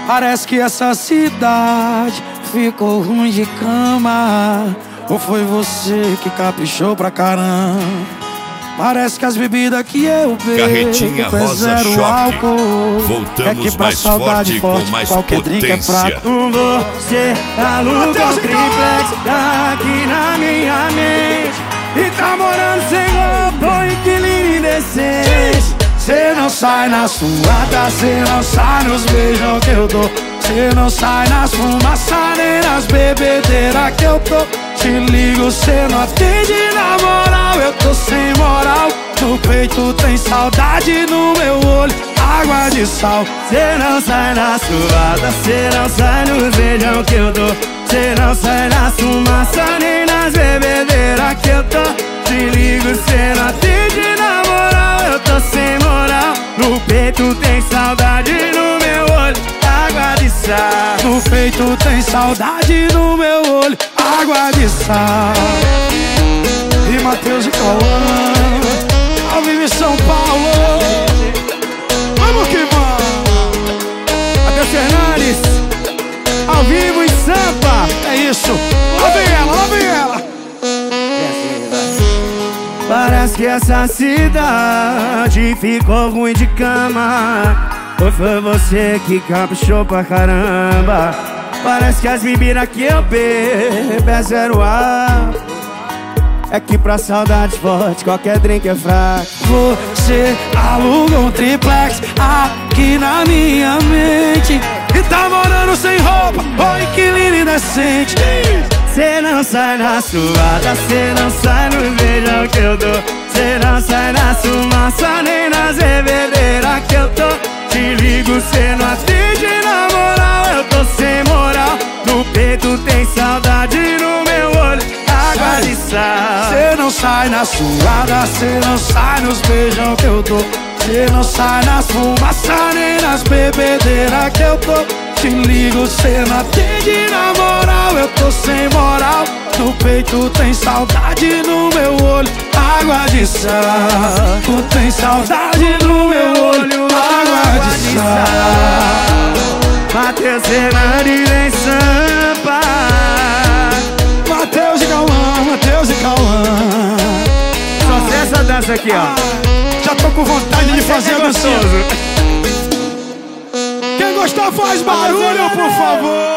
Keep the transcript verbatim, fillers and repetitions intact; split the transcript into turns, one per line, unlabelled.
Parece que essa cidade ficou ruim de cama. Ou foi você que caprichou pra caramba? Parece que as bebidas que eu bebo
Carretinha
é
Rosa
zero
Choque.
álcool.
Voltamos
é que pra
mais
saudade
forte,
forte
com mais
qualquer drink é
potência.
fraco. Você aluga o triplex aqui na minha mente e tá morando sem roupa, inquilino indecente. Cê não sai na suada, cê não sai nos beijos que eu dou. Cê não sai nas fumaças nem nas bebedeiras que eu tô. Te ligo, cê não atende na moral, eu tô sem moral. No peito tem saudade, no meu olho água de sal. Cê não sai na suada, cê não sai nos beijão que eu dou. Cê não sai na fumaça nem nas bebedeiras que eu tô. Te ligo, cê não atende na moral, eu tô sem moral. No peito tem saudade, no meu olho água de sal. No peito tem saudade, no meu olho água de sal. E Matheus e Cauã, ao vivo em São Paulo. Vamos que vamos. Matheus Fernandes, ao vivo em Sampa. É isso, lá vem ela, lá vem ela. Parece que essa cidade ficou ruim de cama. Ou foi você que caprichou pra caramba? Parece que as bebidas que eu bebo é zero álcool. É que pra saudade forte qualquer drink é fraco. Você aluga um triplex aqui na minha mente e tá morando sem roupa, ô inquilino indecente. Cê não sai na suada, cê não sai no beijão que eu dou. Cê não sai na fumaça nem nas bebedeiras que eu tô. Te ligo, cê não atende na moral, eu tô sem moral. No peito tem saudade, no meu olho água de sal. Cê não sai na suada, cê não sai nos beijão que eu dou. Cê não sai nas fumaças nem nas bebedeiras que eu tô. Te ligo, cê não atende na moral, eu tô sem moral. No peito tem saudade, no meu olho água de sal. Tu tem saudade no meu olho água de sal. Matheus Fernandes em Sampa. Matheus e Cauã, Matheus e Cauã.
Só sei essa dança aqui, ó.
Já tô com vontade de fazer a dança. Quem gostar faz barulho, por favor.